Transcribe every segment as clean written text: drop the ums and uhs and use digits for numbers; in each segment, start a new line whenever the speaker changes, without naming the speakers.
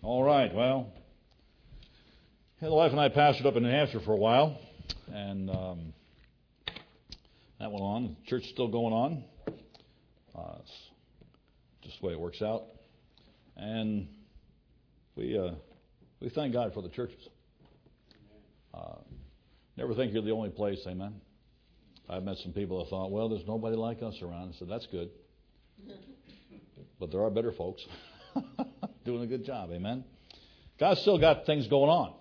All right, well, the wife and I pastored up in New Hampshire for a while, and that went on. The church is still going on. It's just the way it works out. And we thank God for the churches. Never think you're the only place, amen. I've met some people that thought, well, there's nobody like us around. I said, that's good. But there are better folks doing a good job, amen. God's still got things going on.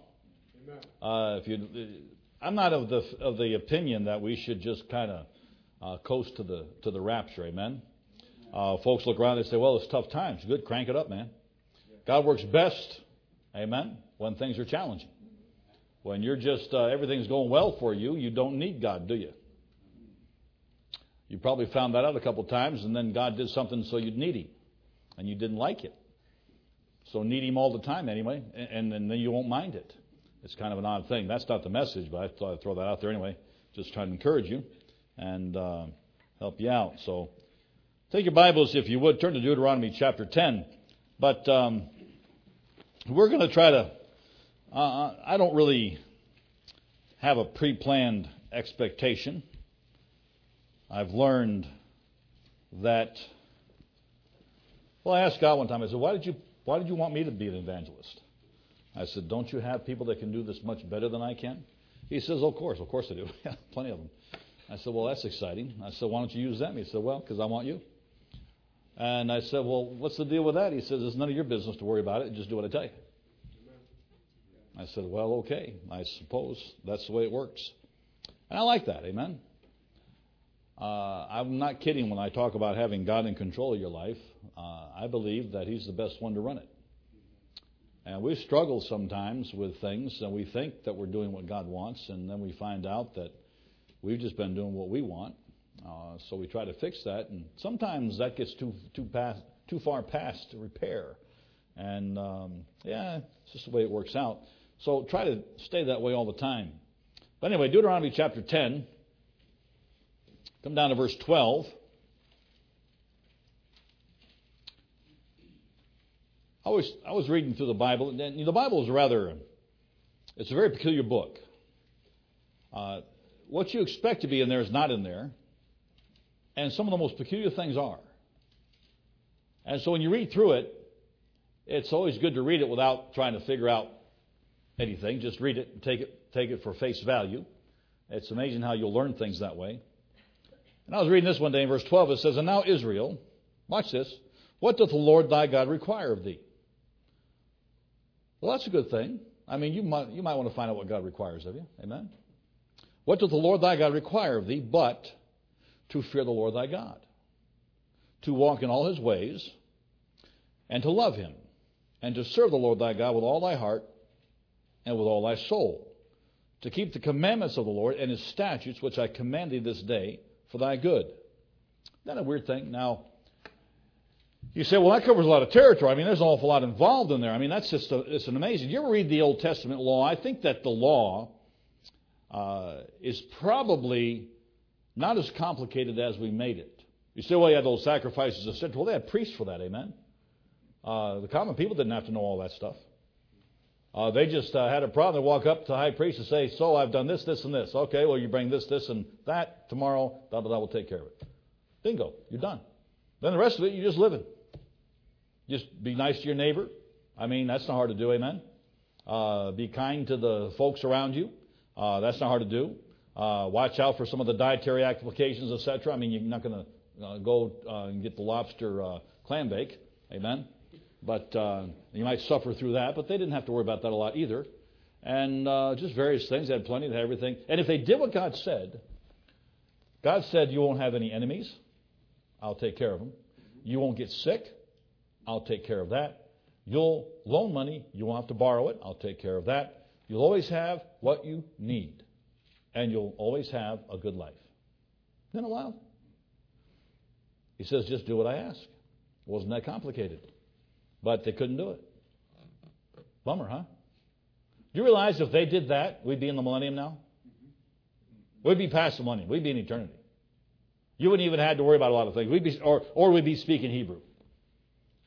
I'm not of the opinion that we should just kind of coast to the rapture, amen. Folks look around and say, well, it's tough times. Good, crank it up, man. God works best, amen, when things are challenging. When you're just everything's going well for you, you don't need God, do you? You probably found that out a couple times, and then God did something so you'd need Him, and you didn't like it. So need Him all the time anyway, and then you won't mind it. It's kind of an odd thing. That's not the message, but I thought I'd throw that out there anyway. Just trying to encourage you and help you out. So take your Bibles, if you would, turn to Deuteronomy chapter 10. But we're going to try to, I don't really have a pre-planned expectation. I've learned that, well, I asked God one time, I said, why did you want me to be an evangelist? I said, don't you have people that can do this much better than I can? He says, of course I do. Yeah, plenty of them. I said, well, that's exciting. I said, why don't you use them? He said, well, because I want you. And I said, well, what's the deal with that? He says, it's none of your business to worry about it. Just do what I tell you. I said, well, okay. I suppose that's the way it works. And I like that, amen. I'm not kidding when I talk about having God in control of your life. I believe that He's the best one to run it. And we struggle sometimes with things, and we think that we're doing what God wants, and then we find out that we've just been doing what we want. So we try to fix that, and sometimes that gets too far past repair. And it's just the way it works out. So try to stay that way all the time. But anyway, Deuteronomy chapter 10, come down to verse 12. I was reading through the Bible, and the Bible is it's a very peculiar book. What you expect to be in there is not in there, and some of the most peculiar things are. And so when you read through it, it's always good to read it without trying to figure out anything. Just read it and take it for face value. It's amazing how you'll learn things that way. And I was reading this one day in verse 12. It says, and now Israel, watch this, what doth the Lord thy God require of thee? Well, that's a good thing. I mean, you might want to find out what God requires of you. Amen? What doth the Lord thy God require of thee but to fear the Lord thy God, to walk in all His ways, and to love Him, and to serve the Lord thy God with all thy heart and with all thy soul, to keep the commandments of the Lord and His statutes which I command thee this day for thy good. Isn't that a weird thing? Now, you say, well, that covers a lot of territory. I mean, there's an awful lot involved in there. I mean, that's just it's an amazing. You ever read the Old Testament law? I think that the law is probably not as complicated as we made it. You say, well, you had those sacrifices of sin. Well, they had priests for that, amen? The common people didn't have to know all that stuff. They just had a problem. They walk up to the high priest and say, so I've done this, this, and this. Okay, well, you bring this, this, and that tomorrow. That will take care of it. Bingo, you're done. Then the rest of it, you're just living. Just be nice to your neighbor. I mean, that's not hard to do, amen? Be kind to the folks around you. That's not hard to do. Watch out for some of the dietary applications, etc. I mean, you're not going to go and get the lobster clam bake, amen? But you might suffer through that. But they didn't have to worry about that a lot either. And just various things. They had plenty. They had everything. And if they did what God said you won't have any enemies. I'll take care of them. You won't get sick. I'll take care of that. You'll loan money. You won't have to borrow it. I'll take care of that. You'll always have what you need. And you'll always have a good life. Isn't that wild? He says, just do what I ask. It wasn't that complicated. But they couldn't do it. Bummer, huh? Do you realize if they did that, we'd be in the millennium now? We'd be past the millennium. We'd be in eternity. You wouldn't even have to worry about a lot of things. We'd be speaking Hebrew.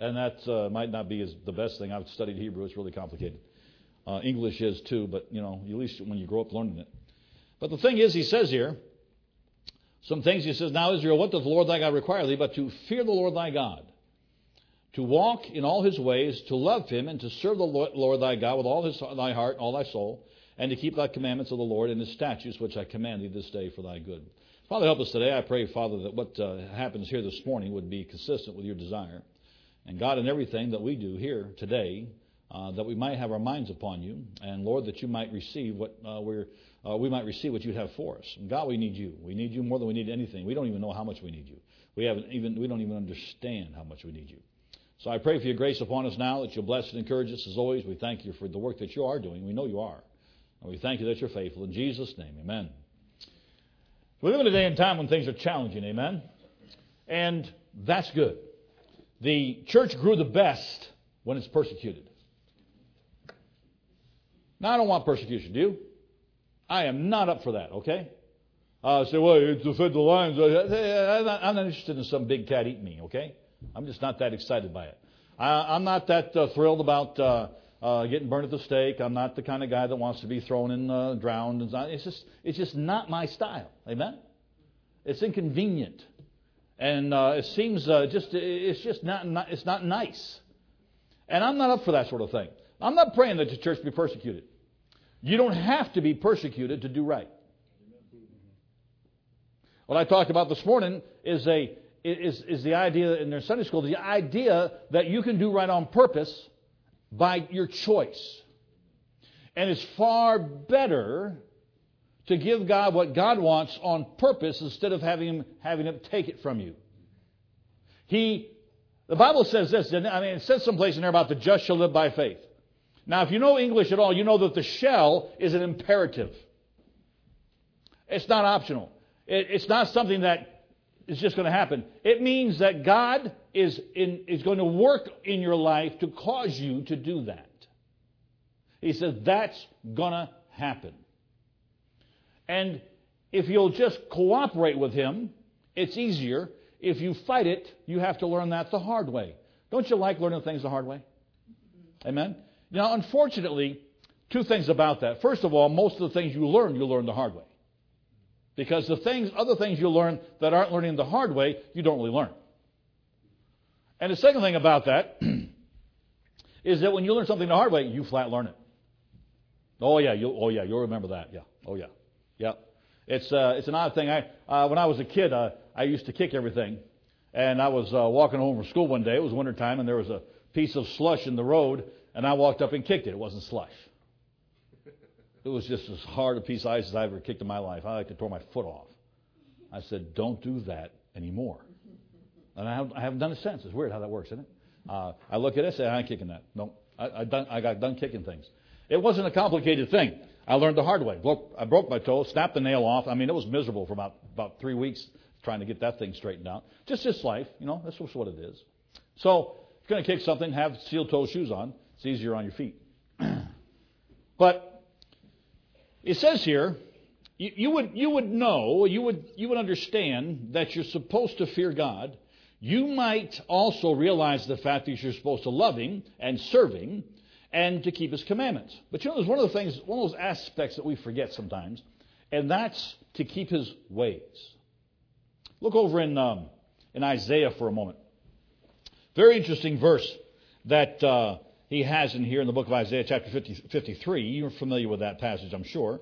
And that might not be the best thing. I've studied Hebrew. It's really complicated. English is too, but, at least when you grow up learning it. But the thing is, he says here, some things he says, now Israel, what doth the Lord thy God require thee, but to fear the Lord thy God, to walk in all his ways, to love him, and to serve the Lord thy God with all thy heart, all thy soul, and to keep thy commandments of the Lord and his statutes, which I command thee this day for thy good. Father, help us today. I pray, Father, that what happens here this morning would be consistent with your desire. And God, in everything that we do here today, that we might have our minds upon you, and Lord, that you might receive what we might receive what you'd have for us. And God, we need you. We need you more than we need anything. We don't even know how much we need you. We don't even understand how much we need you. So I pray for your grace upon us now, that you'll bless and encourage us as always. We thank you for the work that you are doing. We know you are. And we thank you that you're faithful. In Jesus' name, amen. We live in a day and time when things are challenging, amen? And that's good. The church grew the best when it's persecuted. Now, I don't want persecution, do you? I am not up for that, okay? Say, well, you defend the lions. I'm not interested in some big cat eating me, okay? I'm just not that excited by it. I'm not that thrilled about getting burned at the stake. I'm not the kind of guy that wants to be thrown in, drowned. It's just not my style, amen? It's inconvenient. And it seems it's not nice. And I'm not up for that sort of thing. I'm not praying that the church be persecuted. You don't have to be persecuted to do right. What I talked about this morning is the idea in their Sunday school, the idea that you can do right on purpose by your choice. And it's far better to give God what God wants on purpose instead of having him take it from you. The Bible says this, it says someplace in there about the just shall live by faith. Now, if you know English at all, you know that the shall is an imperative. It's not optional. It's not something that is just going to happen. It means that God is going to work in your life to cause you to do that. He says that's going to happen. And if you'll just cooperate with Him, it's easier. If you fight it, you have to learn that the hard way. Don't you like learning things the hard way? Amen? Now, unfortunately, two things about that. First of all, most of the things you learn the hard way. Because other things you learn that aren't learning the hard way, you don't really learn. And the second thing about that is that when you learn something the hard way, you flat learn it. You'll remember that. Yeah. Oh yeah. Yeah. It's an odd thing. When I was a kid, I used to kick everything. And I was walking home from school one day. It was wintertime, and there was a piece of slush in the road, and I walked up and kicked it. It wasn't slush. It was just as hard a piece of ice as I ever kicked in my life. I like to tore my foot off. I said, don't do that anymore. And I haven't done it since. It's weird how that works, isn't it? I look at it and say, I ain't kicking that. No, I got done kicking things. It wasn't a complicated thing. I learned the hard way. I broke my toe, snapped the nail off. It was miserable for about 3 weeks trying to get that thing straightened out. Just life, that's just what it is. So, if you're going to kick something, have steel-toe shoes on. It's easier on your feet. But it says here, you would know, you would understand that you're supposed to fear God. You might also realize the fact that you're supposed to love Him and serve Him and to keep His commandments. But there's one of those aspects that we forget sometimes, and that's to keep His ways. Look over in Isaiah for a moment. Very interesting verse that he has in here in the book of Isaiah, chapter 53. You're familiar with that passage, I'm sure.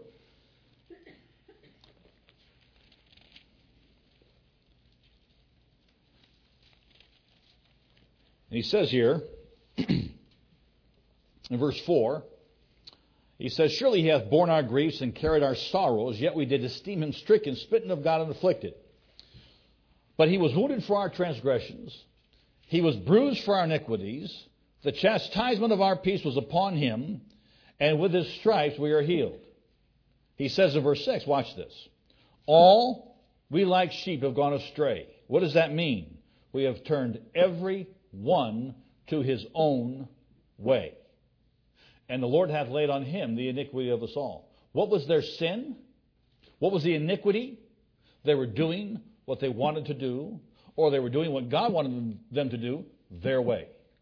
And he says here, in verse 4, he says, surely He hath borne our griefs and carried our sorrows, yet we did esteem Him stricken, smitten of God, and afflicted. But He was wounded for our transgressions. He was bruised for our iniquities. The chastisement of our peace was upon Him, and with His stripes we are healed. He says in verse 6, watch this. All we like sheep have gone astray. What does that mean? We have turned every one to his own way. And the Lord hath laid on Him the iniquity of us all. What was their sin? What was the iniquity? They were doing what they wanted to do, or they were doing what God wanted them to do their way.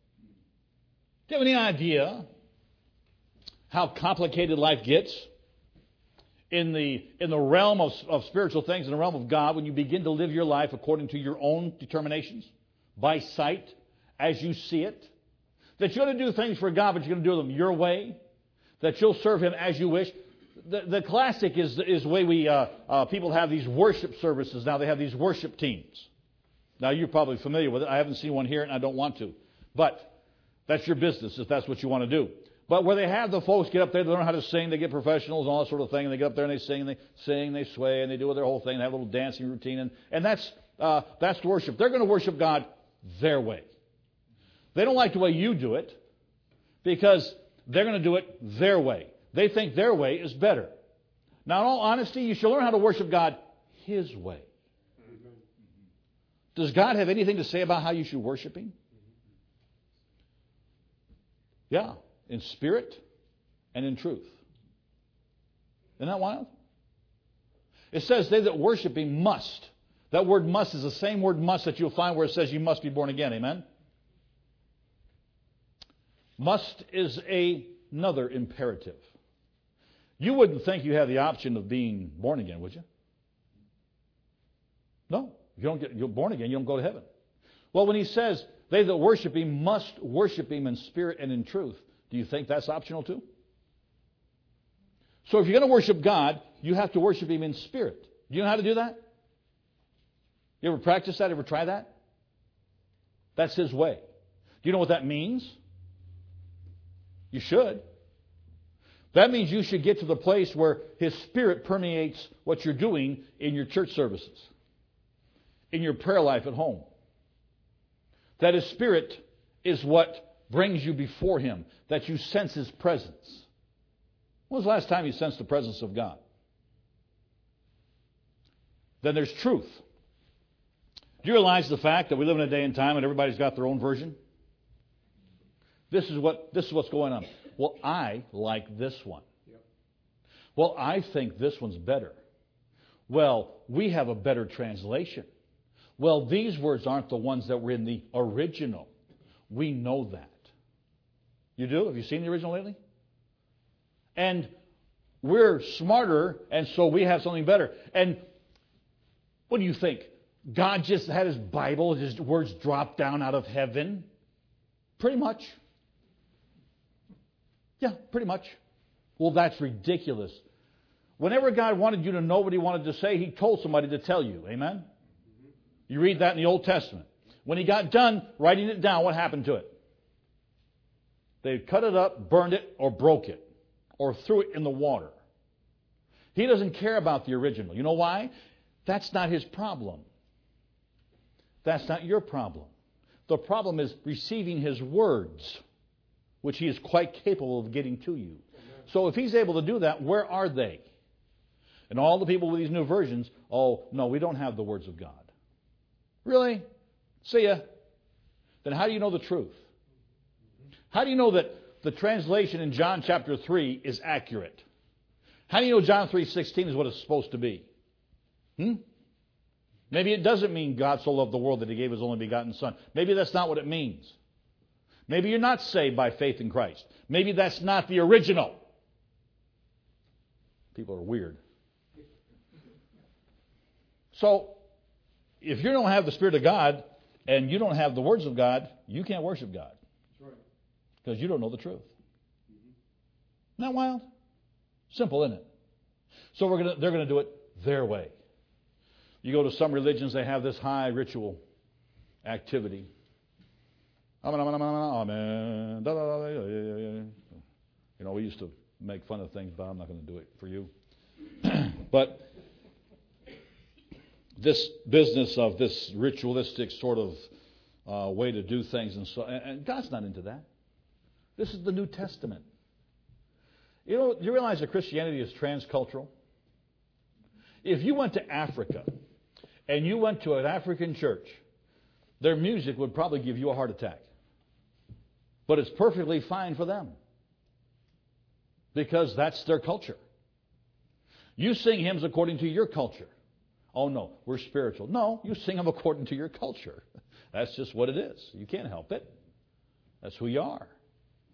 Do you have any idea how complicated life gets in the realm of spiritual things, in the realm of God, when you begin to live your life according to your own determinations, by sight, as you see it? That you're going to do things for God, but you're going to do them your way. That you'll serve Him as you wish. The classic is the way people have these worship services now. They have these worship teams. Now, you're probably familiar with it. I haven't seen one here, and I don't want to. But that's your business if that's what you want to do. But where they have the folks get up there, they learn how to sing, they get professionals and all that sort of thing, and they get up there and they sing, they sway, and they do their whole thing, they have a little dancing routine, and that's worship. They're going to worship God their way. They don't like the way you do it because they're going to do it their way. They think their way is better. Now, in all honesty, you should learn how to worship God His way. Does God have anything to say about how you should worship Him? Yeah, in spirit and in truth. Isn't that wild? It says they that worship Him must. That word must is the same word must that you'll find where it says you must be born again. Amen? Must is another imperative. You wouldn't think you have the option of being born again, would you? No. If you don't get you're born again, you don't go to heaven. Well, when He says they that worship Him must worship Him in spirit and in truth, do you think that's optional too? So if you're going to worship God, you have to worship Him in spirit. Do you know how to do that? You ever practice that? Ever try that? That's His way. Do you know what that means? You should. That means you should get to the place where His Spirit permeates what you're doing in your church services, in your prayer life at home. That His Spirit is what brings you before Him, that you sense His presence. When was the last time you sensed the presence of God? Then there's truth. Do you realize the fact that we live in a day and time and everybody's got their own version? This is what's going on. Well, I like this one. Well, I think this one's better. Well, we have a better translation. Well, these words aren't the ones that were in the original. We know that. You do? Have you seen the original lately? And we're smarter, and so we have something better. And what do you think? God just had His Bible, His words dropped down out of heaven? Pretty much. Yeah, pretty much. Well, that's ridiculous. Whenever God wanted you to know what He wanted to say, He told somebody to tell you. Amen? You read that in the Old Testament. When He got done writing it down, what happened to it? They cut it up, burned it, or broke it, or threw it in the water. He doesn't care about the original. You know why? That's not His problem. That's not your problem. The problem is receiving His words, which He is quite capable of getting to you. So if He's able to do that, where are they? And all the people with these new versions, oh, no, we don't have the words of God. Really? See ya. Then how do you know the truth? How do you know that the translation in John chapter 3 is accurate? How do you know John 3:16 is what it's supposed to be? Maybe it doesn't mean God so loved the world that He gave His only begotten Son. Maybe that's not what it means. Maybe you're not saved by faith in Christ. Maybe that's not the original. People are weird. So, if you don't have the Spirit of God and you don't have the words of God, you can't worship God. Because you don't know the truth. Isn't that wild? Simple, isn't it? So they're going to do it their way. You go to some religions, they have this high ritual activity. Amen. You know, we used to make fun of things, but I'm not going to do it for you. But this business of this ritualistic sort of way to do things, and God's not into that. This is the New Testament. You know, do you realize that Christianity is transcultural? If you went to Africa and you went to an African church, their music would probably give you a heart attack. But it's perfectly fine for them because that's their culture. You sing hymns according to your culture. Oh, no, we're spiritual. No, you sing them according to your culture. That's just what it is. You can't help it. That's who you are.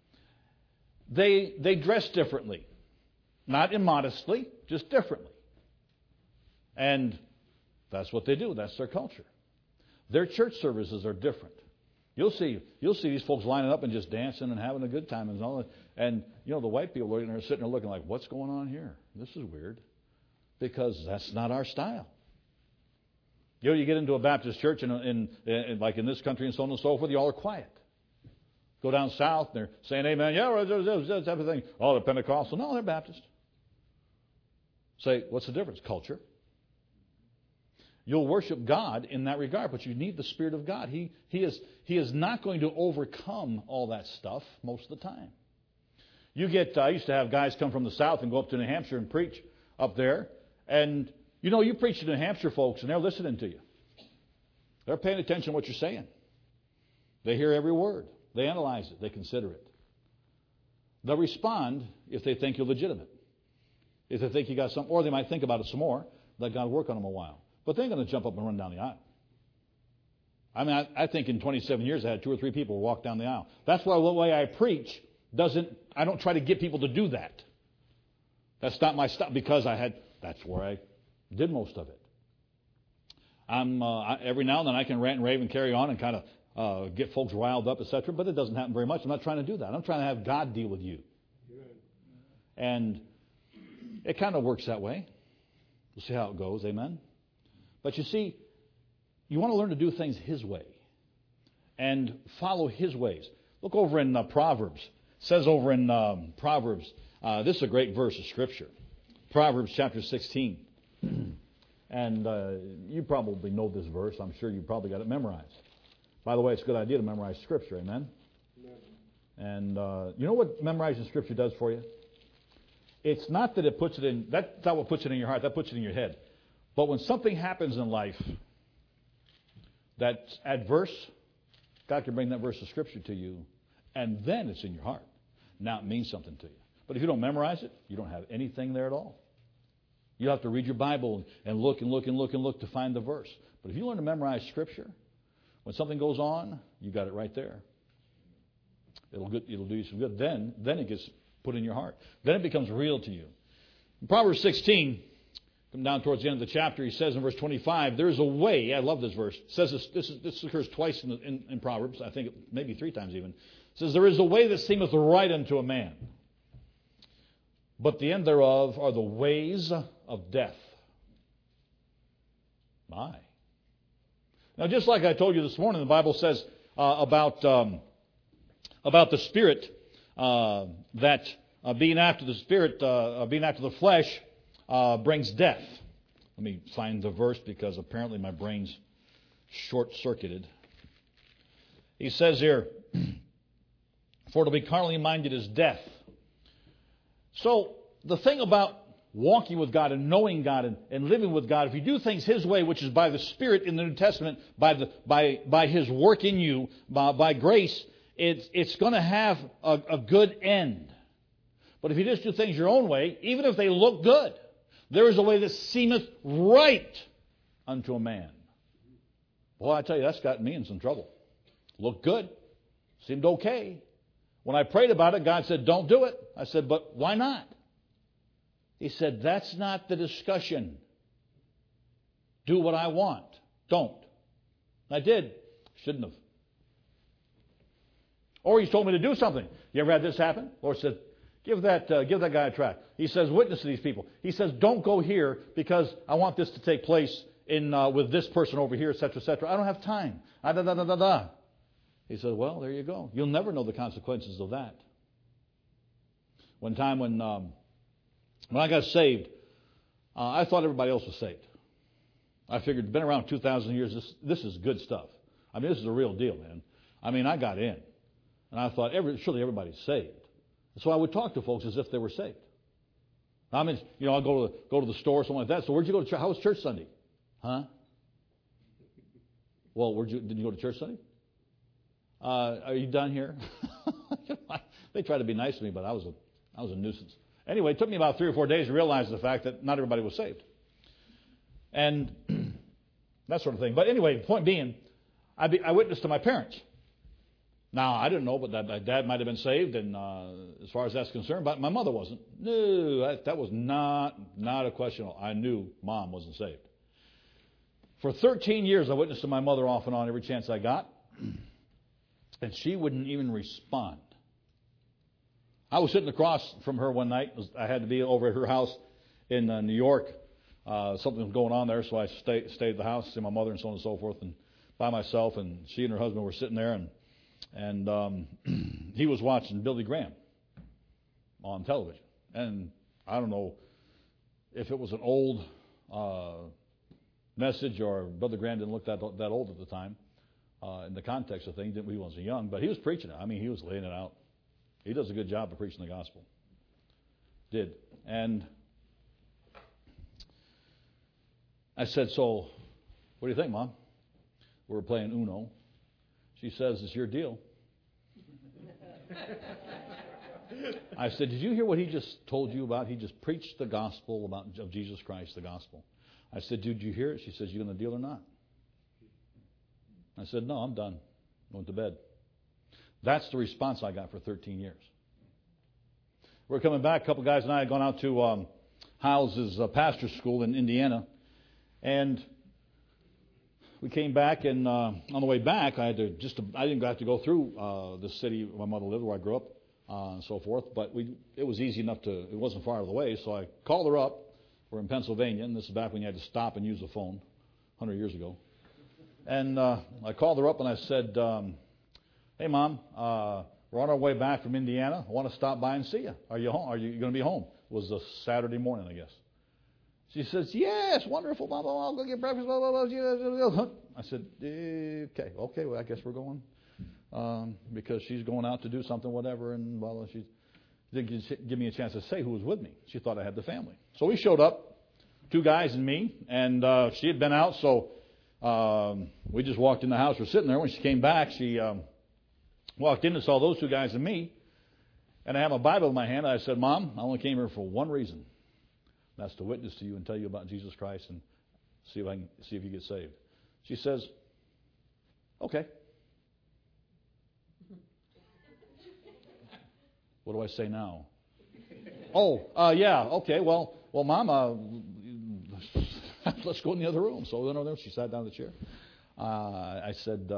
they dress differently. Not immodestly, just differently. And that's what they do. That's their culture. Their church services are different. You'll see these folks lining up and just dancing and having a good time and all that. And the white people are sitting there looking like, what's going on here? This is weird. Because that's not our style. You get into a Baptist church in like in this country and so on and so forth, you all are quiet. Go down south and they're saying amen. Yeah, that's everything. Oh, they're Pentecostal. No, they're Baptist. Say, what's the difference? Culture. You'll worship God in that regard, but you need the Spirit of God. He is not going to overcome all that stuff most of the time. I used to have guys come from the south and go up to New Hampshire and preach up there. And, you preach to New Hampshire folks, and they're listening to you. They're paying attention to what you're saying. They hear every word. They analyze it. They consider it. They'll respond if they think you're legitimate. If they think you got something, or they might think about it some more, let God work on them a while. But they ain't going to jump up and run down the aisle. I mean, I think in 27 years I had 2 or 3 people walk down the aisle. That's why the way I preach I don't try to get people to do that. That's not my stuff because that's where I did most of it. Every now and then I can rant and rave and carry on and kind of get folks riled up, etc. But it doesn't happen very much. I'm not trying to do that. I'm trying to have God deal with you. And it kind of works that way. We'll see how it goes. Amen. But you see, you want to learn to do things His way and follow His ways. Look over in Proverbs. It says over in Proverbs, this is a great verse of Scripture. Proverbs chapter 16. And you probably know this verse. I'm sure you probably got it memorized. By the way, it's a good idea to memorize Scripture. Amen? And you know what memorizing Scripture does for you? It's not that it puts it in, that's not what puts it in your heart. That puts it in your head. But when something happens in life that's adverse, God can bring that verse of Scripture to you, and then it's in your heart. Now it means something to you. But if you don't memorize it, you don't have anything there at all. You have to read your Bible and look and look and look and look to find the verse. But if you learn to memorize Scripture, when something goes on, you got it right there. It'll do you some good. Then it gets put in your heart. Then it becomes real to you. In Proverbs 16, come down towards the end of the chapter, he says in verse 25, there is a way. I love this verse. It says this occurs twice in Proverbs. I think maybe 3 times even. It says, there is a way that seemeth right unto a man, but the end thereof are the ways of death. My. Now, just like I told you this morning, the Bible says about the Spirit, that being after the Spirit, being after the flesh, brings death. Let me find the verse because apparently my brain's short-circuited. He says here, for to be carnally minded is death. So the thing about walking with God and knowing God and living with God, if you do things His way, which is by the Spirit in the New Testament, by His work in you, by grace, it's going to have a good end. But if you just do things your own way, even if they look good, there is a way that seemeth right unto a man. Boy, I tell you, that's gotten me in some trouble. Looked good. Seemed okay. When I prayed about it, God said, don't do it. I said, but why not? He said, that's not the discussion. Do what I want. Don't. I did. Shouldn't have. Or He's told me to do something. You ever had this happen? Lord said, give that guy a tract. He says, witness to these people. He says, don't go here because I want this to take place with this person over here, etc., etc. I don't have time. He said, well, there you go. You'll never know the consequences of that. One time when I got saved, I thought everybody else was saved. I figured, been around 2,000 years, this is good stuff. I mean, this is the real deal, man. I mean, I got in. And I thought, surely everybody's saved. So I would talk to folks as if they were saved. I mean, I'll go to the store or something like that. So where'd you go to church? How was church Sunday? Huh? Well, did you go to church Sunday? Are you done here? They tried to be nice to me, but I was a nuisance. Anyway, it took me about 3 or 4 days to realize the fact that not everybody was saved. And that sort of thing. But anyway, the point being, I witnessed to my parents. Now, I didn't know, but my dad might have been saved, and as far as that's concerned, but my mother wasn't. No, that was not a question. I knew Mom wasn't saved. For 13 years, I witnessed to my mother off and on every chance I got, and she wouldn't even respond. I was sitting across from her one night. I had to be over at her house in New York. Something was going on there, so I stayed at the house, see my mother and so on and so forth, and by myself, and she and her husband were sitting there, and he was watching Billy Graham on television. And I don't know if it was an old message or Brother Graham didn't look that old at the time in the context of things. He wasn't young, but he was preaching it. I mean, he was laying it out. He does a good job of preaching the gospel. Did. And I said, so what do you think, Mom? We were playing Uno. She says, it's your deal. I said, did you hear what he just told you about? He just preached the gospel of Jesus Christ, the gospel. I said, did you hear it? She says, you going to deal or not? I said, no, I'm done. Going to bed. That's the response I got for 13 years. We're coming back. A couple guys and I had gone out to Howells' pastor's school in Indiana. And we came back, and on the way back, I didn't have to go through the city where my mother lived, where I grew up, and so forth. But it was easy enough it wasn't far out of the way. So I called her up. We're in Pennsylvania, and this is back when you had to stop and use the phone, 100 years ago. And I called her up and I said, hey, Mom, we're on our way back from Indiana. I want to stop by and see you. Are you home? Are you going to be home? It was a Saturday morning, I guess. She says, yes, wonderful, blah, blah, blah, I'll go get breakfast, blah, blah, blah. I said, okay, well, I guess we're going. Because she's going out to do something, whatever, and blah, blah. She didn't give me a chance to say who was with me. She thought I had the family. So we showed up, 2 guys and me, and she had been out, so we just walked in the house. We're sitting there. When she came back, she walked in and saw those 2 guys and me, and I had my Bible in my hand. I said, Mom, I only came here for one reason. That's to witness to you and tell you about Jesus Christ and see if you get saved. She says, okay. What do I say now? Yeah, okay. Well, Mom, let's go in the other room. So we went over there. She sat down in the chair. I said,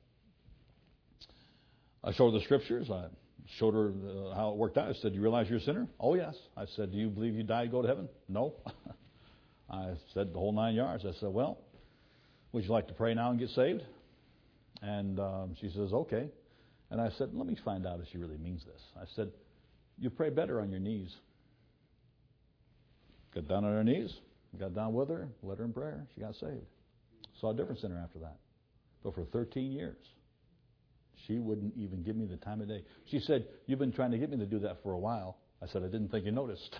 I showed her the scriptures. I showed her how it worked out. I said, do you realize you're a sinner? Oh, yes. I said, do you believe you died to go to heaven? No. I said the whole 9 yards. I said, well, would you like to pray now and get saved? And she says, okay. And I said, let me find out if she really means this. I said, you pray better on your knees. Got down on her knees, got down with her, led her in prayer. She got saved. Saw a difference in her after that. But for 13 years, she wouldn't even give me the time of day. She said, you've been trying to get me to do that for a while. I said, I didn't think you noticed.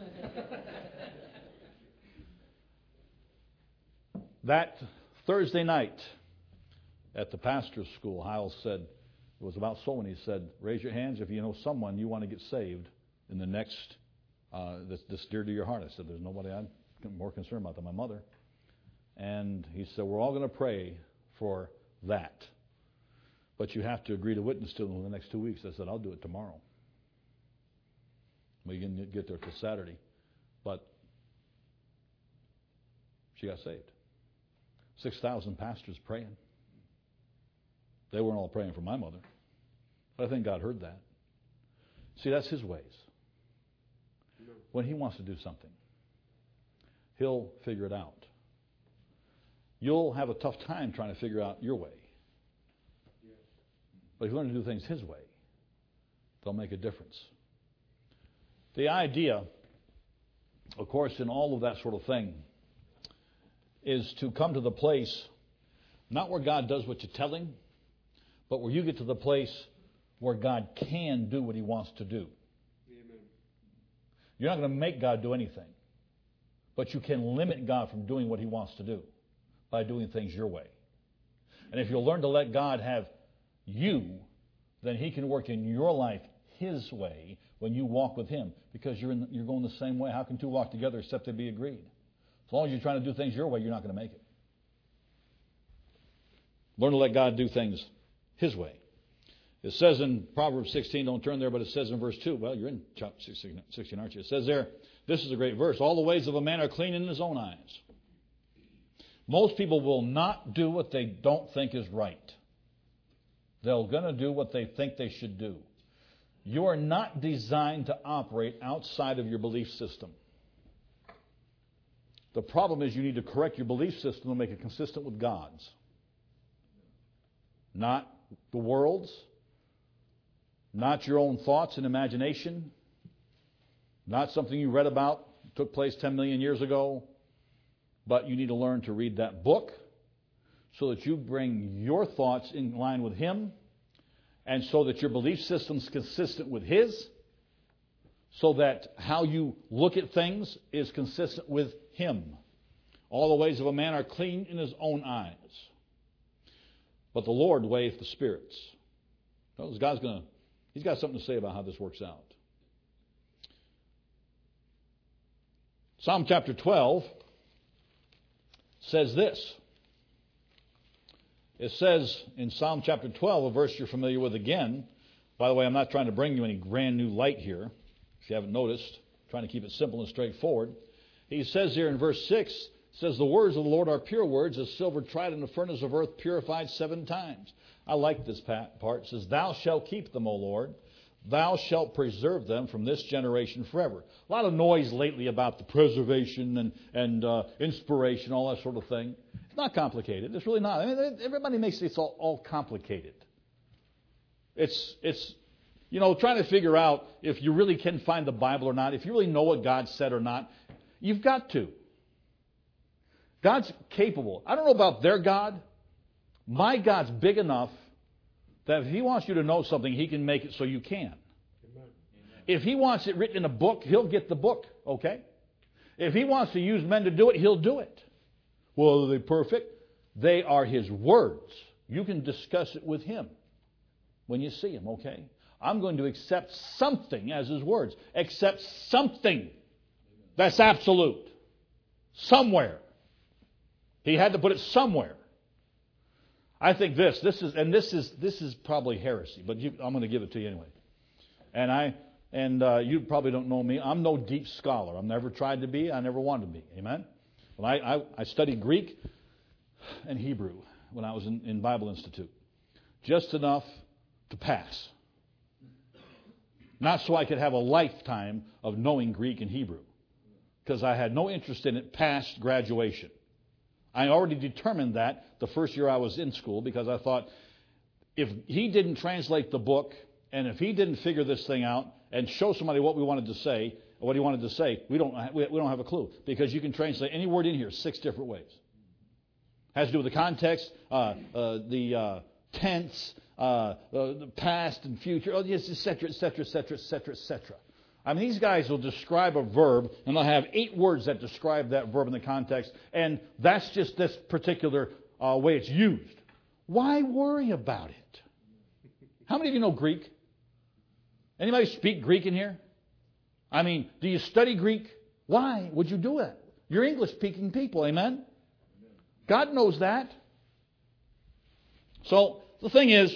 That Thursday night at the pastor's school, Howells said, it was about soul, and he said, raise your hands if you know someone you want to get saved in the next, that's dear to your heart. I said, there's nobody I'm more concerned about than my mother. And he said, we're all going to pray for that. But you have to agree to witness to them in the next 2 weeks. I said, I'll do it tomorrow. We can get there till Saturday. But she got saved. 6,000 pastors praying. They weren't all praying for my mother. But I think God heard that. See, that's His ways. When He wants to do something, He'll figure it out. You'll have a tough time trying to figure out your way. But if you learn to do things His way, they'll make a difference. The idea, of course, in all of that sort of thing, is to come to the place, not where God does what you tell Him, but where you get to the place where God can do what He wants to do. Amen. You're not going to make God do anything, but you can limit God from doing what He wants to do by doing things your way. And if you'll learn to let God have you, then He can work in your life His way when you walk with Him, because you're going the same way. How can 2 walk together except they be agreed? As long as you're trying to do things your way, you're not going to make it. Learn to let God do things His way. It says in Proverbs 16, don't turn there, but it says in verse 2, well, you're in chapter 16, aren't you? It says there, this is a great verse, all the ways of a man are clean in his own eyes. Most people will not do what they don't think is right. They're going to do what they think they should do. You are not designed to operate outside of your belief system. The problem is you need to correct your belief system to make it consistent with God's. Not the world's. Not your own thoughts and imagination. Not something you read about, took place 10 million years ago. But you need to learn to read that book so that you bring your thoughts in line with Him, and so that your belief system's consistent with His, so that how you look at things is consistent with Him. All the ways of a man are clean in his own eyes. But the Lord weigheth the spirits. He's got something to say about how this works out. Psalm chapter 12 says this. It says in Psalm chapter 12, a verse you're familiar with again. By the way, I'm not trying to bring you any brand new light here, if you haven't noticed. I'm trying to keep it simple and straightforward. He says here in verse 6, it says, the words of the Lord are pure words, as silver tried in the furnace of earth, purified 7 times. I like this part. It says, thou shalt keep them, O Lord. Thou shalt preserve them from this generation forever. A lot of noise lately about the preservation and inspiration, all that sort of thing. It's not complicated. It's really not. I mean, everybody makes it all complicated. It's trying to figure out if you really can find the Bible or not, if you really know what God said or not. You've got to. God's capable. I don't know about their God. My God's big enough that if He wants you to know something, He can make it so you can. Amen. If He wants it written in a book, He'll get the book, okay? If He wants to use men to do it, He'll do it. Well, are they perfect? They are His words. You can discuss it with Him when you see Him, okay? I'm going to accept something as His words. Accept something that's absolute. Somewhere. He had to put it somewhere. I think this is probably heresy, but I'm going to give it to you anyway. And you probably don't know me. I'm no deep scholar. I've never tried to be. I never wanted to be. Amen? Well, I studied Greek and Hebrew when I was in Bible Institute. Just enough to pass. Not so I could have a lifetime of knowing Greek and Hebrew. Because I had no interest in it past graduation. I already determined that the first year I was in school, because I thought, if he didn't translate the book, and if he didn't figure this thing out and show somebody what we wanted to say, or what he wanted to say, we don't have a clue. Because you can translate any word in here 6 different ways. Has to do with the context, the tense, the past and future, etc., etc., etc., etc., etc. I mean, these guys will describe a verb, and they'll have 8 words that describe that verb in the context, and that's just this particular way it's used. Why worry about it? How many of you know Greek? Anybody speak Greek in here? I mean, do you study Greek? Why would you do it? You're English-speaking people, amen? God knows that. So, the thing is,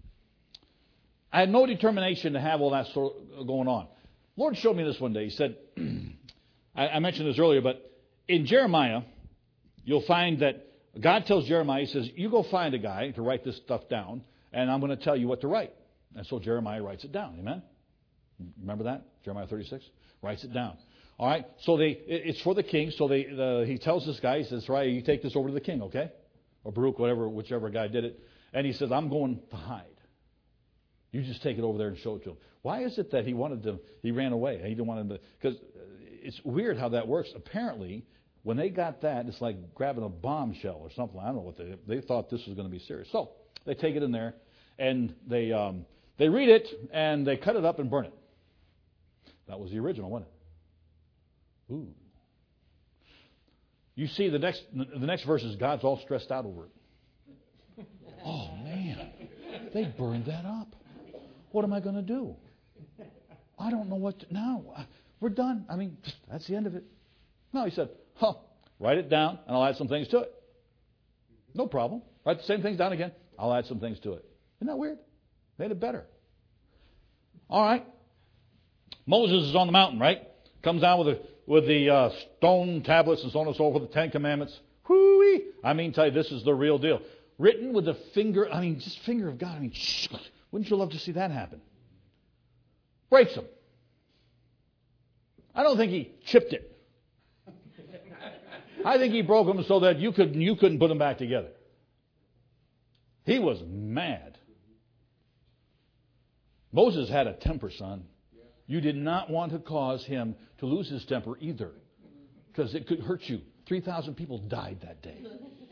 I had no determination to have all that sort of going on. Lord showed me this one day. He said, I mentioned this earlier, but in Jeremiah, you'll find that God tells Jeremiah, He says, you go find a guy to write this stuff down, and I'm going to tell you what to write. And so Jeremiah writes it down. Amen? Remember that? Jeremiah 36? Writes it down. All right? So it's for the king. So he tells this guy, he says, right, you take this over to the king, okay? Or Baruch, whichever guy did it. And he says, I'm going to hide. You just take it over there and show it to him. Why is it that he ran away? He didn't want him to, because it's weird how that works. Apparently, when they got that, it's like grabbing a bombshell or something. I don't know what they thought this was going to be serious. So they take it in there and they read it and they cut it up and burn it. That was the original, wasn't it? Ooh. You see, the next verse is God's all stressed out over it. Oh man, they burned that up. What am I going to do? I don't know what to... Now, we're done. I mean, that's the end of it. No, he said, write it down, and I'll add some things to it. No problem. Write the same things down again. I'll add some things to it. Isn't that weird? Made it better. All right. Moses is on the mountain, right? Comes down with the stone tablets and so on and so forth, the Ten Commandments. Whoo-wee! I mean, tell you, this is the real deal. Written with the finger, just finger of God. Wouldn't you love to see that happen? Breaks them. I don't think he chipped it. I think he broke them so that you couldn't put them back together. He was mad. Moses had a temper, son. You did not want to cause him to lose his temper either, because it could hurt you. 3,000 people died that day.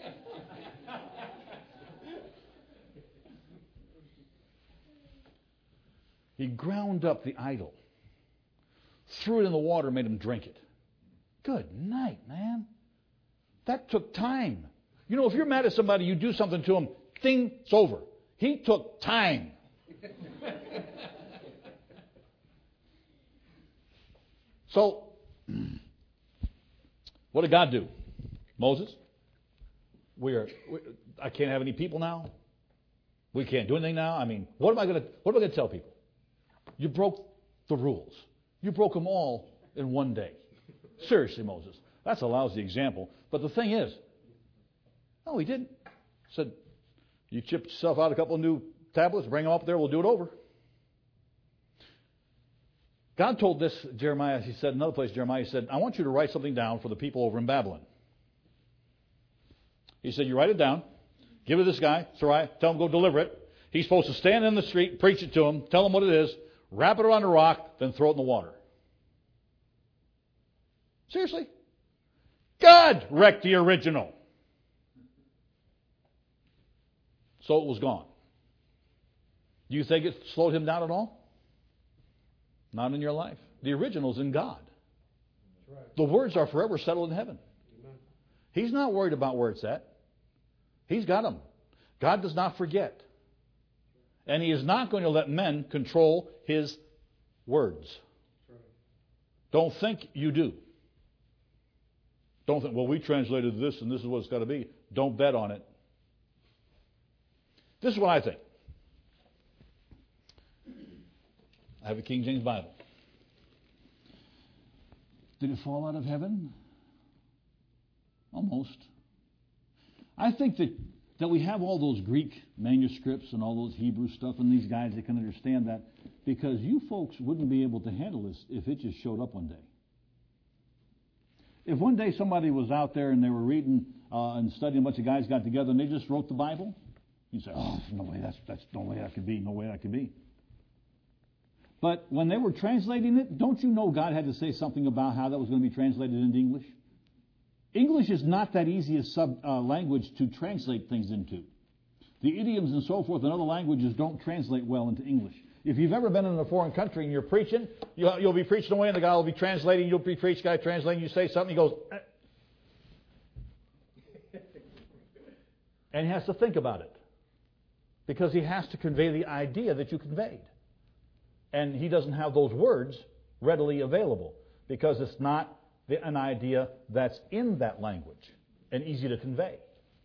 He ground up the idol, threw it in the water, made him drink it. Good night, man. That took time. You know, if you're mad at somebody, you do something to them, ding, it's over. He took time. So, what did God do? Moses, I can't have any people now. We can't do anything now. What am I going to tell people? You broke the rules. You broke them all in one day. Seriously, Moses. That's a lousy example. But the thing is, no, he didn't. He said, you chipped yourself out a couple of new tablets, bring them up there, we'll do it over. God told this, Jeremiah, he said, another place, Jeremiah, he said, I want you to write something down for the people over in Babylon. He said, you write it down, give it to this guy, Sariah, tell him go deliver it. He's supposed to stand in the street, preach it to him, tell him what it is, wrap it around a rock, then throw it in the water. Seriously? God wrecked the original. So it was gone. Do you think it slowed him down at all? Not in your life. The original's in God. That's right. The words are forever settled in heaven. Amen. He's not worried about where it's at. He's got them. God does not forget. And He is not going to let men control His words. That's right. Don't think you do. Don't think, well, we translated this and this is what it's got to be. Don't bet on it. This is what I think. I have a King James Bible. Did it fall out of heaven? Almost. I think that we have all those Greek manuscripts and all those Hebrew stuff and these guys that can understand that, because you folks wouldn't be able to handle this if it just showed up one day. If one day somebody was out there and they were reading and studying, a bunch of guys got together and they just wrote the Bible, you'd say, oh, no way, that's no way that could be, no way that could be. But when they were translating it, don't you know God had to say something about how that was going to be translated into English? English is not that easy a language to translate things into. The idioms and so forth in other languages don't translate well into English. If you've ever been in a foreign country and you're preaching, you'll be preaching away and the guy will be translating, you'll be preaching, guy translating, you say something, he goes, and he has to think about it. Because he has to convey the idea that you conveyed. And he doesn't have those words readily available because it's not an idea that's in that language and easy to convey.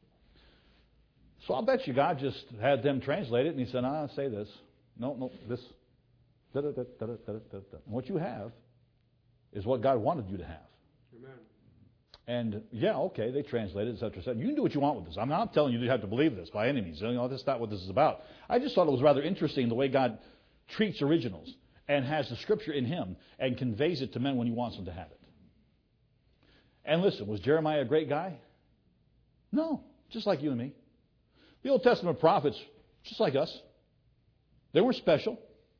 So I'll bet you God just had them translate it and He said, say this. No, this. And what you have is what God wanted you to have. Amen. And yeah, okay, they translated, etc., etc. You can do what you want with this. I'm not telling you you have to believe this by any means. That's not what this is about. I just thought it was rather interesting the way God treats originals and has the Scripture in Him and conveys it to men when He wants them to have it. And listen, was Jeremiah a great guy? No, just like you and me. The Old Testament prophets, just like us, they were special.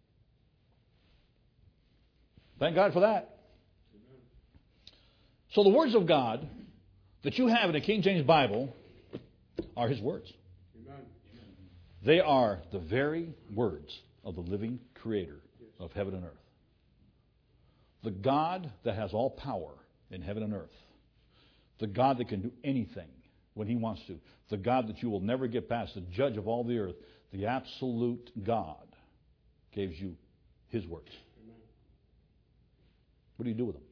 Thank God for that. Amen. So the words of God that you have in the King James Bible are His words. Amen. They are the very words of the living Creator of heaven and earth. The God that has all power in heaven and earth. The God that can do anything when He wants to. The God that you will never get past. The judge of all the earth. The absolute God gives you His words. Amen. What do you do with them?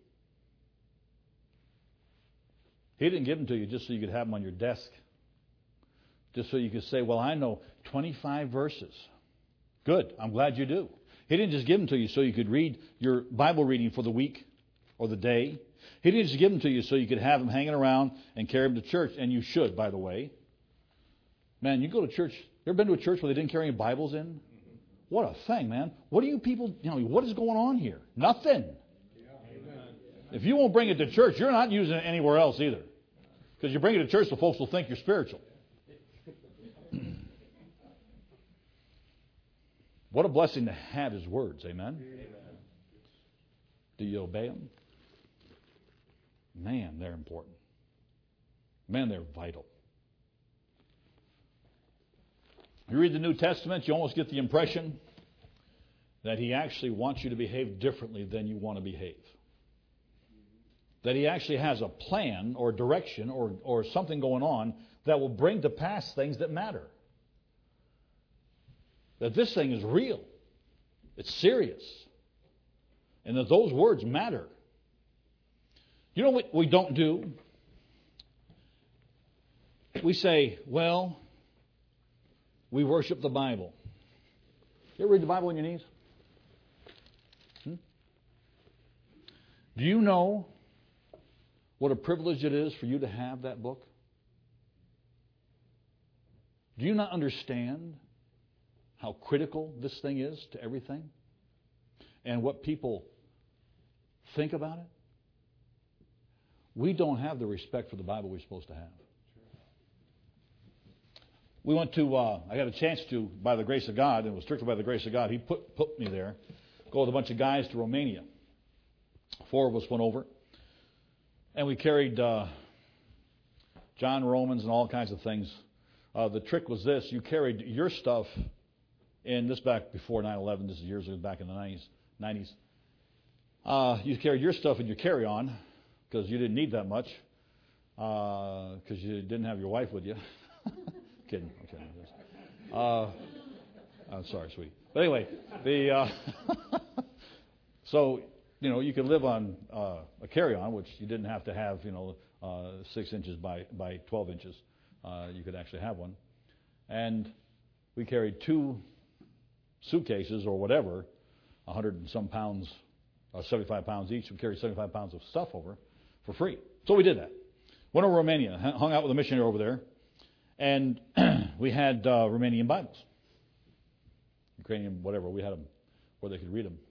He didn't give them to you just so you could have them on your desk. Just so you could say, well, I know 25 verses. Good. I'm glad you do. He didn't just give them to you so you could read your Bible reading for the week or the day. He didn't just give them to you so you could have them hanging around and carry them to church. And you should, by the way. Man, you go to church. You ever been to a church where they didn't carry any Bibles in? What a thing, man. What do you people, what is going on here? Nothing. If you won't bring it to church, you're not using it anywhere else either. Because you bring it to church so folks will think you're spiritual. What a blessing to have His words. Amen? Do you obey them? Man, they're important. Man, they're vital. You read the New Testament, you almost get the impression that He actually wants you to behave differently than you want to behave. That He actually has a plan or direction or something going on that will bring to pass things that matter. That this thing is real. It's serious. And that those words matter. You know what we don't do? We say, well, we worship the Bible. You ever read the Bible on your knees? Do you know what a privilege it is for you to have that book? Do you not understand how critical this thing is to everything? And what people think about it? We don't have the respect for the Bible we're supposed to have. We went to, I got a chance to, by the grace of God, and it was strictly by the grace of God, He put me there, go with a bunch of guys to Romania. 4 of us went over, and we carried John Romans and all kinds of things. The trick was this: you carried your stuff, and this back before 9/11, this is years ago, back in the 90s. You carried your stuff in your carry-on, because you didn't need that much, because you didn't have your wife with you. Kidding. I'm sorry, sweetie. But anyway, so you could live on a carry-on, which you didn't have to have 6 inches by 12 inches. You could actually have one, and we carried 2 suitcases or whatever, 100 and some pounds, 75 pounds each. We carried 75 pounds of stuff over for free. So we did that. Went over to Romania, hung out with a missionary over there. And we had Romanian Bibles. Ukrainian, whatever. We had them where they could read them.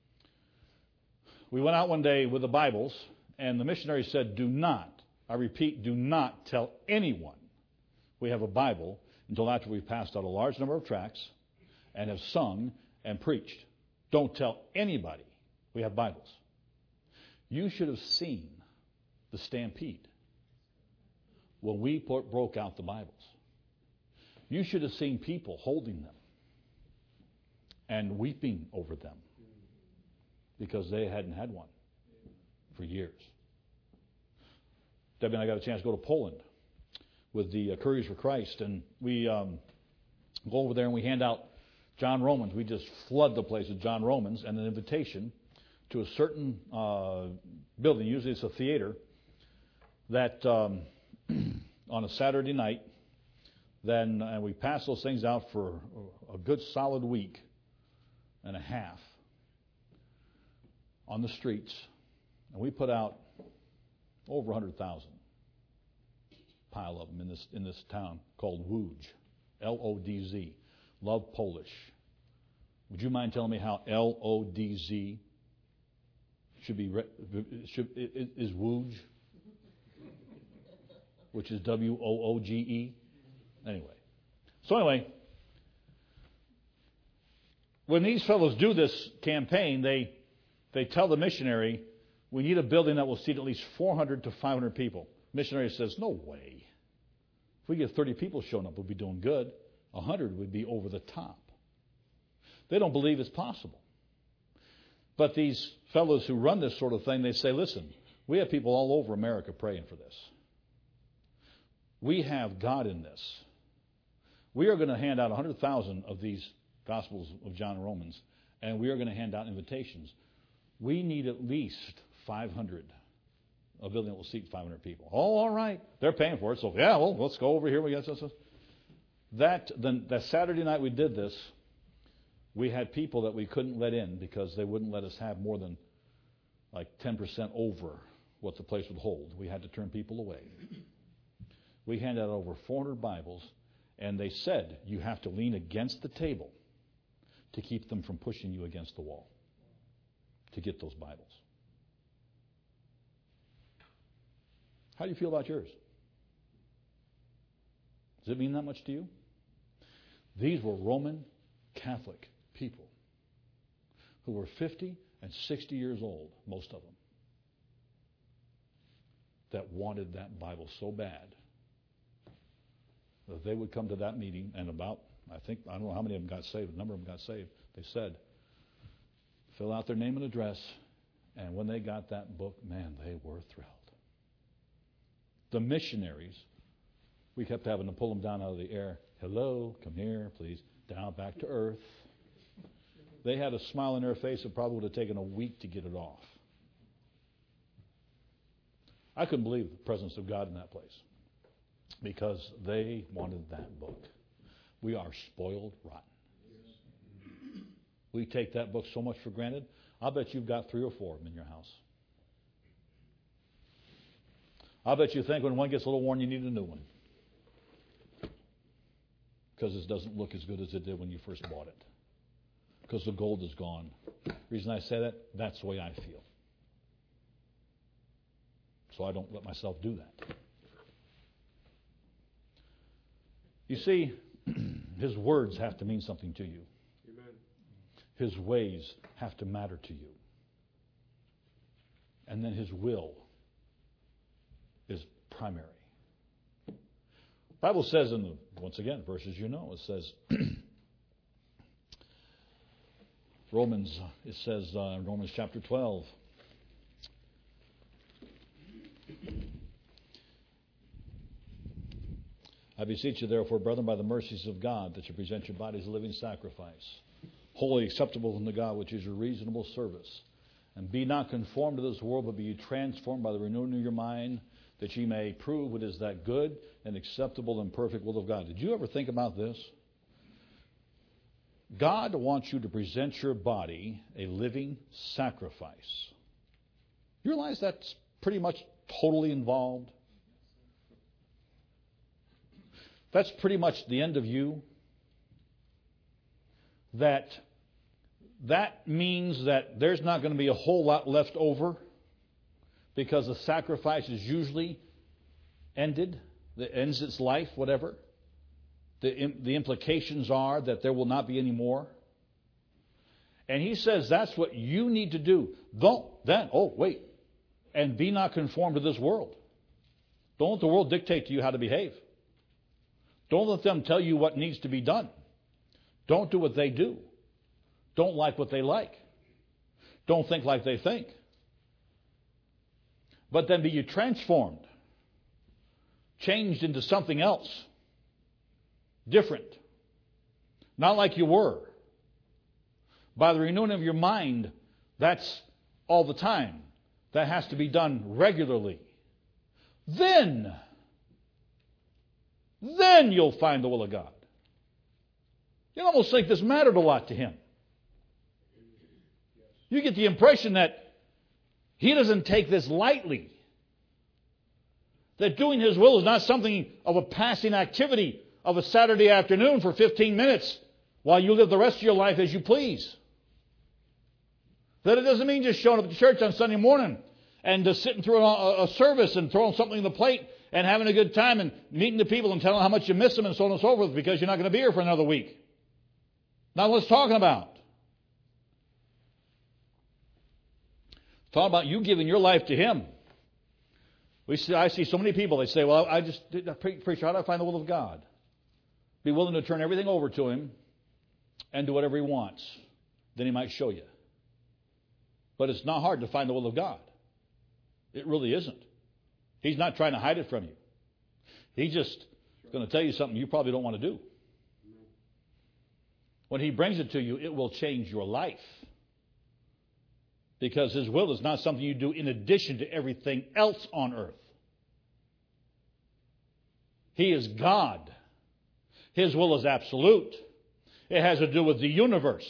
We went out one day with the Bibles, and the missionary said, do not, I repeat, do not tell anyone we have a Bible until after we've passed out a large number of tracts and have sung and preached. Don't tell anybody we have Bibles. You should have seen the stampede when we broke out the Bibles. You should have seen people holding them and weeping over them because they hadn't had one for years. Debbie and I got a chance to go to Poland with the Couriers for Christ, and we go over there and we hand out John Romans. We just flood the place with John Romans and an invitation to a certain building. Usually it's a theater that on a Saturday night, and we pass those things out for a good solid week and a half on the streets, and we put out over 100,000 pile of them in this town called Łódź, L-O-D-Z, Love Polish. Would you mind telling me how L-O-D-Z is Łódź, which is W-O-O-G-E? Anyway, when these fellows do this campaign, they tell the missionary, we need a building that will seat at least 400 to 500 people. Missionary says, no way. If we get 30 people showing up, we'll be doing good. 100 would be over the top. They don't believe it's possible. But these fellows who run this sort of thing, they say, listen, we have people all over America praying for this. We have God in this. We are going to hand out 100,000 of these Gospels of John and Romans, and we are going to hand out invitations. We need at least 500, a building that will seat 500 people. Oh, all right. They're paying for it, so yeah, well, let's go over here. We got that Saturday night we did this. We had people that we couldn't let in because they wouldn't let us have more than like 10% over what the place would hold. We had to turn people away. We handed out over 400 Bibles, and they said you have to lean against the table to keep them from pushing you against the wall to get those Bibles. How do you feel about yours? Does it mean that much to you? These were Roman Catholic people who were 50 and 60 years old, most of them, that wanted that Bible so bad that they would come to that meeting, and I don't know how many of them got saved, a number of them got saved. They said, fill out their name and address, and when they got that book, man, they were thrilled. The missionaries, we kept having to pull them down out of the air. Hello, come here, please. Down, back to earth. They had a smile on their face that probably would have taken a week to get it off. I couldn't believe the presence of God in that place because they wanted that book. We are spoiled rotten. We take that book so much for granted. I'll bet you've got 3 or 4 of them in your house. I'll bet you think when one gets a little worn, you need a new one. Because it doesn't look as good as it did when you first bought it. Because the gold is gone. The reason I say that, that's the way I feel. So I don't let myself do that. You see, His words have to mean something to you.
Amen.
His ways have to matter to you. And then His will is primary. The Bible says once again, verses you know, it says, Romans chapter 12. I beseech you, therefore, brethren, by the mercies of God, that you present your bodies a living sacrifice, wholly acceptable unto God, which is your reasonable service. And be not conformed to this world, but be ye transformed by the renewing of your mind, that ye may prove what is that good and acceptable and perfect will of God. Did you ever think about this? God wants you to present your body a living sacrifice. You realize that's pretty much totally involved? That's pretty much the end of you. That means that there's not going to be a whole lot left over because the sacrifice is usually ended. It ends its life, whatever. The implications are that there will not be any more. And He says that's what you need to do. And be not conformed to this world. Don't let the world dictate to you how to behave. Don't let them tell you what needs to be done. Don't do what they do. Don't like what they like. Don't think like they think. But then be you transformed, changed into something else, different, not like you were. By the renewing of your mind, that's all the time. That has to be done regularly. Then you'll find the will of God. You almost think this mattered a lot to Him. You get the impression that He doesn't take this lightly. That doing His will is not something of a passing activity of a Saturday afternoon for 15 minutes while you live the rest of your life as you please. That it doesn't mean just showing up at church on Sunday morning and just sitting through a service and throwing something on the plate and having a good time and meeting the people and telling them how much you miss them and so on and so forth because you're not going to be here for another week. Not what it's talking about. It's talking about you giving your life to Him. I see so many people, they say, well, preacher, how do I find the will of God? Be willing to turn everything over to Him and do whatever He wants. Then He might show you. But it's not hard to find the will of God. It really isn't. He's not trying to hide it from you. He's just going to tell you something you probably don't want to do. When He brings it to you, it will change your life. Because His will is not something you do in addition to everything else on earth. He is God. His will is absolute. It has to do with the universe.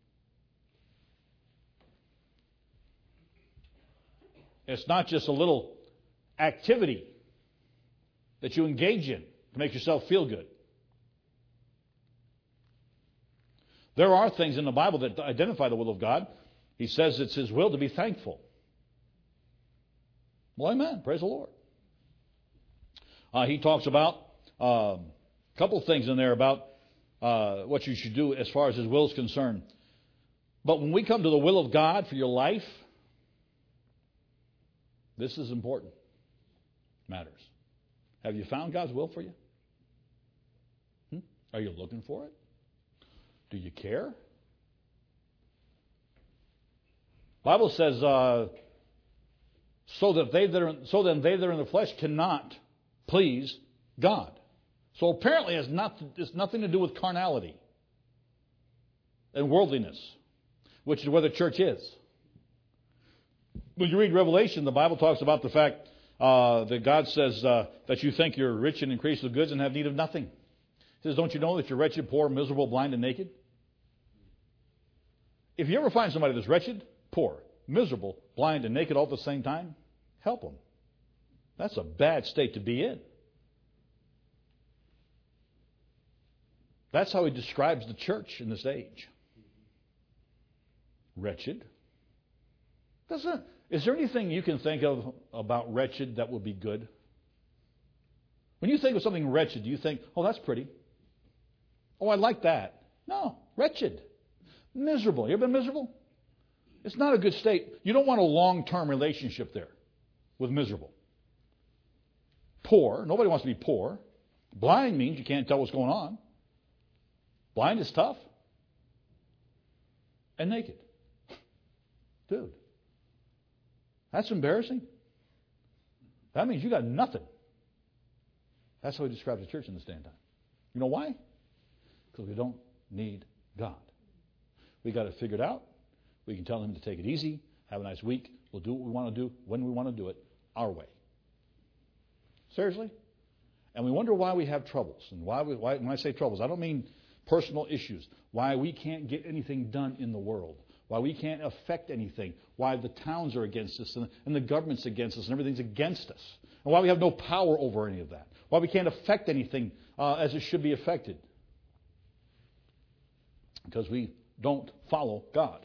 It's not just a little activity that you engage in to make yourself feel good. There are things in the Bible that identify the will of God. He says it's His will to be thankful. Well, amen. Praise the Lord. He talks about a couple of things in there about what you should do as far as His will is concerned. But when we come to the will of God for your life, this is important. Matters. Have you found God's will for you? Are you looking for it? Do you care? Bible says, so then they that are in the flesh cannot please God. So apparently it's nothing to do with carnality and worldliness, which is where the church is. When you read Revelation, the Bible talks about the fact that God says that you think you're rich and increase with goods and have need of nothing. He says, don't you know that you're wretched, poor, miserable, blind, and naked? If you ever find somebody that's wretched, poor, miserable, blind, and naked all at the same time, help them. That's a bad state to be in. That's how he describes the church in this age. Wretched. Is there anything you can think of about wretched that will be good? When you think of something wretched, do you think, oh, that's pretty? Oh, I like that. No, wretched. Miserable. You ever been miserable? It's not a good state. You don't want a long-term relationship there with miserable. Poor. Nobody wants to be poor. Blind means you can't tell what's going on. Blind is tough. And naked. Dude. That's embarrassing. That means you got nothing. That's how he describes the church in this day and time. You know why? Because we don't need God. We got it figured out. We can tell him to take it easy, have a nice week. We'll do what we want to do when we want to do it, our way. Seriously? And we wonder why we have troubles. And why when I say troubles, I don't mean personal issues. Why we can't get anything done in the world. Why we can't affect anything. Why the towns are against us and the government's against us and everything's against us. And why we have no power over any of that. Why we can't affect anything as it should be affected. Because we don't follow God.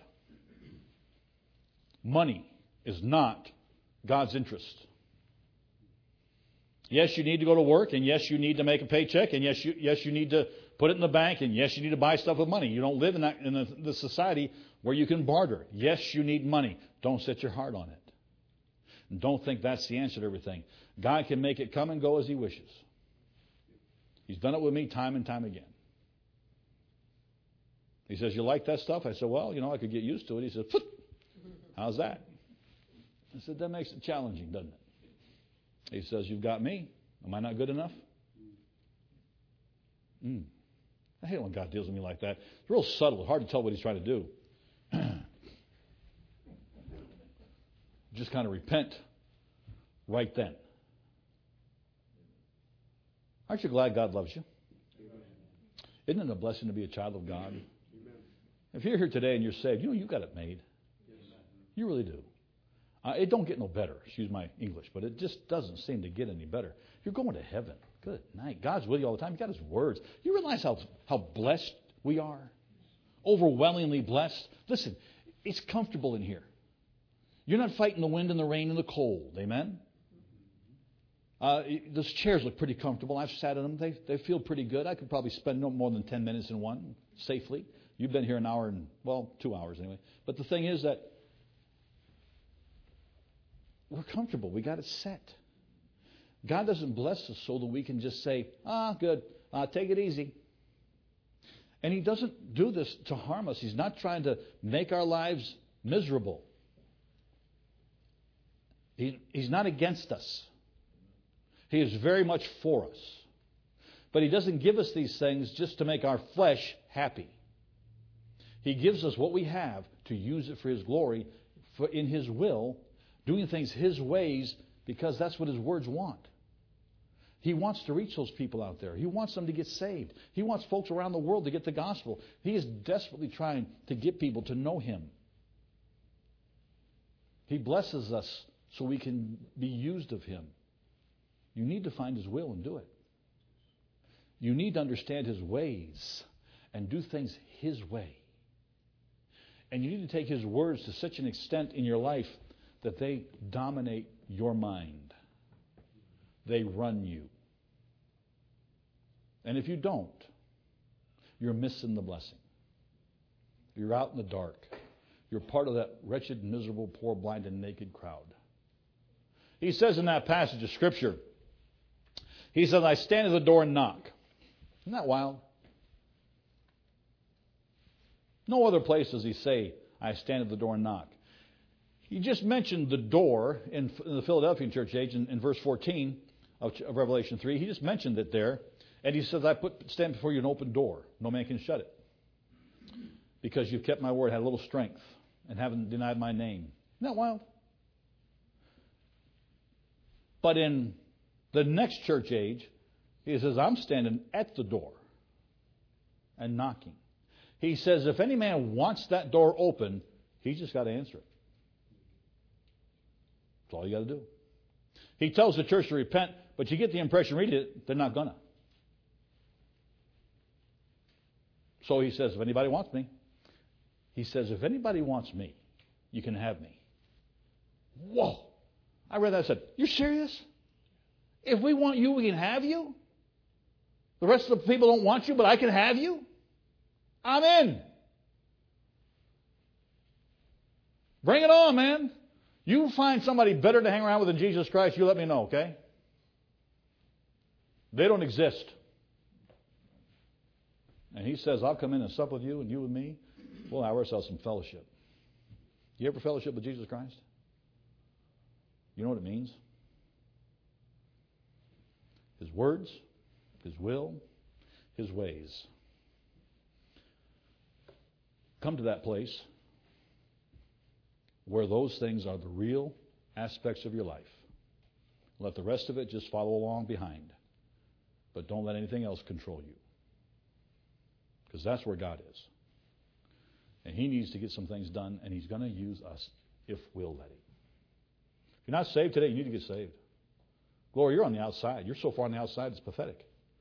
Money is not God's interest. Yes, you need to go to work, and yes, you need to make a paycheck, and yes, you need to put it in the bank, and yes, you need to buy stuff with money. You don't live in the society where you can barter. Yes, you need money. Don't set your heart on it. And don't think that's the answer to everything. God can make it come and go as He wishes. He's done it with me time and time again. He says, you like that stuff? I said, well, I could get used to it. He said, Phoot. How's that? I said, that makes it challenging, doesn't it? He says, you've got me. Am I not good enough? I hate when God deals with me like that. It's real subtle. Hard to tell what He's trying to do. Just kind of repent right then. Aren't you glad God loves you? Isn't it a blessing to be a child of God? If you're here today and you're saved, you've got it made. You really do. It don't get no better, excuse my English, but it just doesn't seem to get any better. You're going to heaven. Good night. God's with you all the time. You've got His words. You realize how blessed we are? Overwhelmingly blessed. Listen, it's comfortable in here. You're not fighting the wind and the rain and the cold. Amen? Those chairs look pretty comfortable. I've sat in them. They feel pretty good. I could probably spend no more than 10 minutes in one safely. You've been here an hour and, 2 hours anyway. But the thing is that we're comfortable. We got it set. God doesn't bless us so that we can just say, good, take it easy. And He doesn't do this to harm us. He's not trying to make our lives miserable. He's not against us. He is very much for us. But He doesn't give us these things just to make our flesh happy. He gives us what we have to use it for His glory, in His will, doing things His ways, because that's what His words want. He wants to reach those people out there. He wants them to get saved. He wants folks around the world to get the gospel. He is desperately trying to get people to know Him. He blesses us so we can be used of Him. You need to find His will and do it. You need to understand His ways and do things His way. And you need to take His words to such an extent in your life that they dominate your mind. They run you. And if you don't, you're missing the blessing. You're out in the dark. You're part of that wretched, miserable, poor, blind, and naked crowd. He says in that passage of Scripture, He says, I stand at the door and knock. Isn't that wild? No other place does He say, I stand at the door and knock. He just mentioned the door in the Philadelphian church age in verse 14 of Revelation 3. He just mentioned it there. And He says, I stand before you an open door. No man can shut it. Because you've kept my word, had a little strength, and haven't denied my name. Isn't that wild? But in the next church age, He says, I'm standing at the door and knocking. He says, if any man wants that door open, he's just got to answer it. That's all you got to do. He tells the church to repent, but you get the impression, read it, they're not going to. So He says, if anybody wants me, He says, if anybody wants me, you can have me. Whoa! I read that and said, you're serious? If we want you, we can have you? The rest of the people don't want you, but I can have you? I'm in. Bring it on, man. You find somebody better to hang around with than Jesus Christ, you let me know, okay? They don't exist. And He says, I'll come in and sup with you and you with me. We'll have ourselves some fellowship. You ever fellowship with Jesus Christ? You know what it means? His words, His will, His ways. Come to that place where those things are the real aspects of your life. Let the rest of it just follow along behind. But don't let anything else control you. Because that's where God is. And He needs to get some things done, and He's going to use us if we'll let Him. If you're not saved today, you need to get saved. Gloria, you're on the outside. You're so far on the outside, it's pathetic.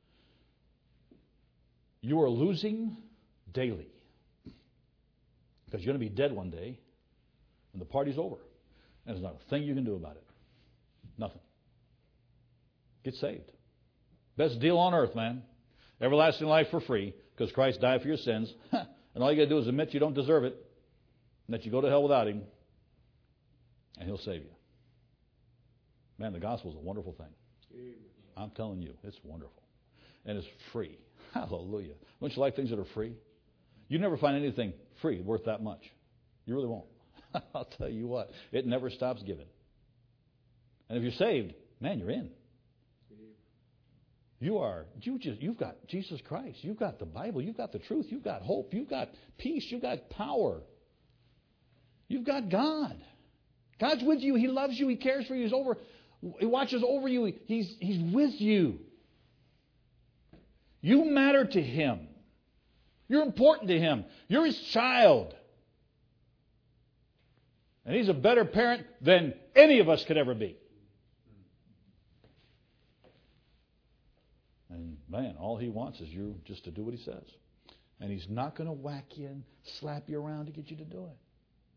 You are losing daily. Because you're going to be dead one day, and the party's over. And there's not a thing you can do about it. Nothing. Get saved. Best deal on earth, man. Everlasting life for free, because Christ died for your sins. And all you got to do is admit you don't deserve it, and that you go to hell without Him, and He'll save you. Man, the gospel is a wonderful thing. I'm telling you, it's wonderful. And it's free. Hallelujah. Don't you like things that are free? You never find anything free worth that much. You really won't. I'll tell you what, it never stops giving. And if you're saved, man, you're in. You've got Jesus Christ. You've got the Bible. You've got the truth. You've got hope. You've got peace. You've got power. You've got God. God's with you. He loves you. He cares for you. He watches over you. He's with you. You matter to Him. You're important to Him. You're His child. And He's a better parent than any of us could ever be. And man, all He wants is you just to do what He says. And He's not going to whack you and slap you around to get you to do it.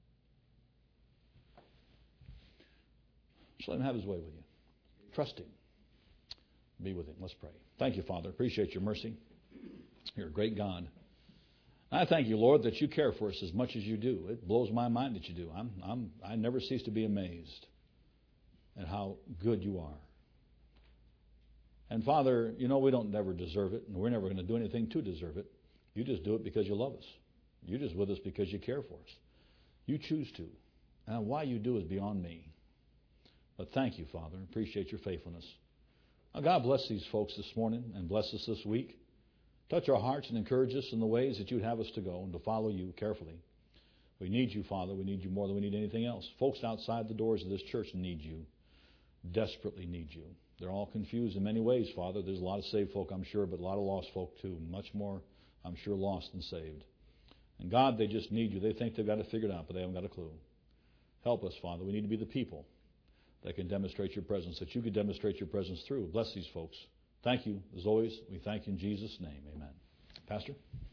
Just let Him have His way with you. Trust Him. Be with Him. Let's pray. Thank you, Father. Appreciate your mercy. You're a great God. I thank you, Lord, that you care for us as much as you do. It blows my mind that you do. I never cease to be amazed at how good you are. And Father, you know we don't never deserve it, and we're never going to do anything to deserve it. You just do it because you love us. You're just with us because you care for us. You choose to. And why you do is beyond me. But thank you, Father. Appreciate your faithfulness. Now, God bless these folks this morning and bless us this week. Touch our hearts and encourage us in the ways that you'd have us to go and to follow you carefully. We need you, Father. We need you more than we need anything else. Folks outside the doors of this church need you, desperately need you. They're all confused in many ways, Father. There's a lot of saved folk, I'm sure, but a lot of lost folk too. Much more, I'm sure, lost than saved. And God, they just need you. They think they've got it figured out, but they haven't got a clue. Help us, Father. We need to be the people that can demonstrate your presence, that you could demonstrate your presence through. Bless these folks. Thank you, as always. We thank you in Jesus' name. Amen. Pastor?